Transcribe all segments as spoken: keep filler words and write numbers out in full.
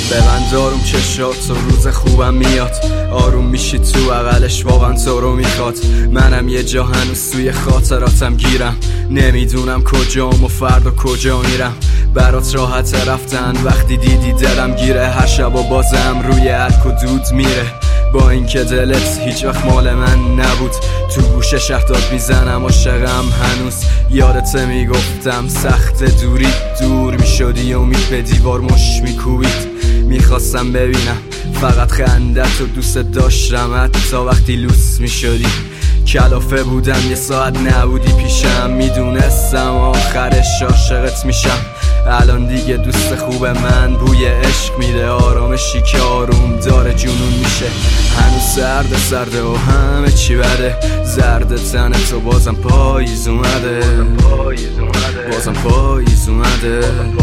ببند آروم چشات و روز خوبم میاد، آروم میشی تو اقلش واقعا تو رو میخواد. منم یه جا هنوز توی خاطراتم گیرم، نمیدونم کجام و فردا کجا میرم. برات راحت رفتن وقتی دیدی دلم گیره، هر شب و بازم روی الک و دود میره. با اینکه دلت هیچ وقت مال من نبود، تو گوش شهداد میزنم عاشقم هنوز. یادت میگفتم سخت دوری، دور میشدی امید به دیوار مش میکوبید. میخواستم ببینم فقط خندت و دوست داشتم حتی وقتی لوس میشدی. کلافه بودم یه ساعت نبودی پیشم، میدونستم آخرش عاشقت میشم. الان دیگه دوست خوب من بوی عشق میده، آرامشی که آروم داره جنون میشه. هنوز سرد سرده و همه چی بده، زرد تن تو بازم پاییز اومده، بازم پاییز اومده.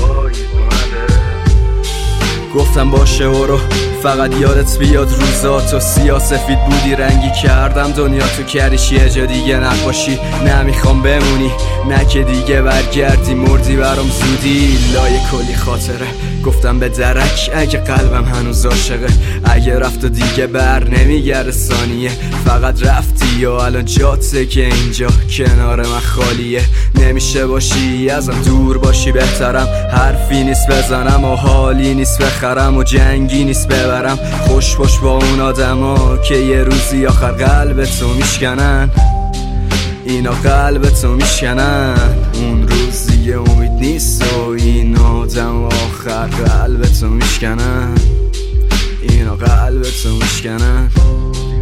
گفتم باشه برو فقط یادت بیاد روزاتو سیاه سفید بودی، رنگی کردم دنیا تو کریش یه جا دیگه نباشی. نمیخوام بمونی نه که دیگه برگردی، مردی برام زودی لای کلی خاطره. گفتم به درک اگه قلبم هنوز عاشقه، اگه رفت و دیگه بر نمیگرده ثانیه. فقط رفتی یا الان جاته که اینجا کنار من خالیه. نمیشه باشی ازم دور باشی بهترم، حرفی نیست بزنم و حالی نیست بخرم و جنگی نیست ببرم. خوش باش با اون آدما که یه روزی آخر قلب تو میشکنن، اینا قلب تو میشکنن. اون روزی امید نیست و این آدم آخر قلب تو میشکنن، اینا قلب تو میشکنن.